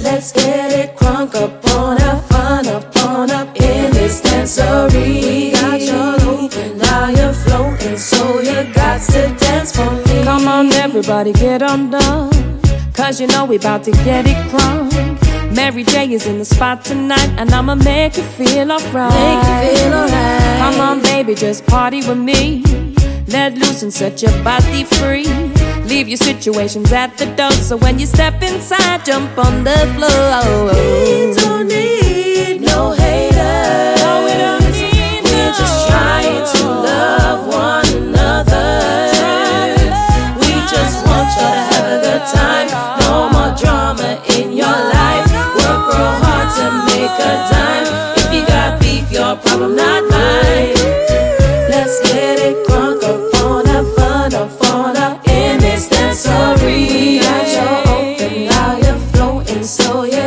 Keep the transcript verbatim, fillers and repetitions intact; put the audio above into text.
Let's get it crunk up on up, fun up on up in this dancery. We got you open, now you're floating, so you got to dance for me. Come on, everybody, get undone, cause you know we about to get it crunk. Mary J is in the spot tonight, and I'ma make you feel alright. Make you feel alright. Come on, baby, just party with me. Let loose and set your body free. Leave your situations at the door, so when you step inside, jump on the floor. We don't need no haters. No, we don't need We're no. just trying to love one another. We just want you to have a good time. No more drama in your life. Work real hard to make a dime. If you got beef, your problem, not mine. Let's get it crunk up on up, fun up on up in this dancery. Got you open, now you're floating, so you